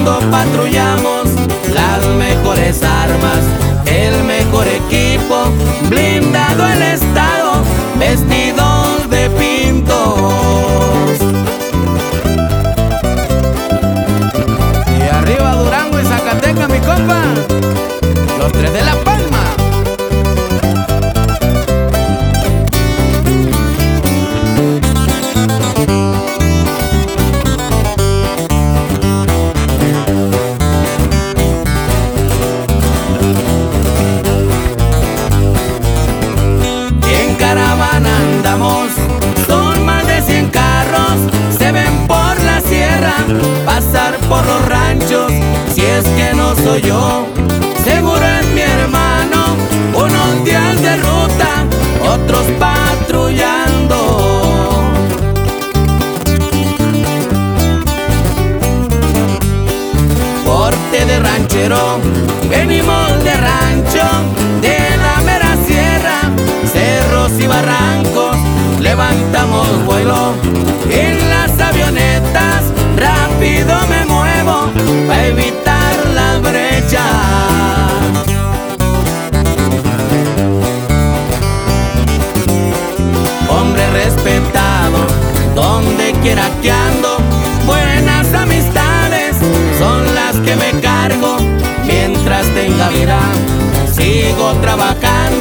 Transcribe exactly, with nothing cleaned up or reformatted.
cuando patrullamos, las mejores armas, el mejor equipo, blindado el estado, vestidos de pintos. Y arriba Durango y Zacatecas, mi compa, los tres de La Palma. Son más de cien carros, se ven por la sierra, pasar por los ranchos. Si es que no soy yo, seguro es mi hermano. Unos días de ruta, otros patrullando. Porte de ranchero, venimos de rancho, de la mera sierra, cerros y barrancos. Levantamos vuelo en las avionetas, rápido me muevo para evitar las brechas. Hombre respetado, donde quiera que ando, buenas amistades son las que me cargo. Mientras tenga vida, sigo trabajando.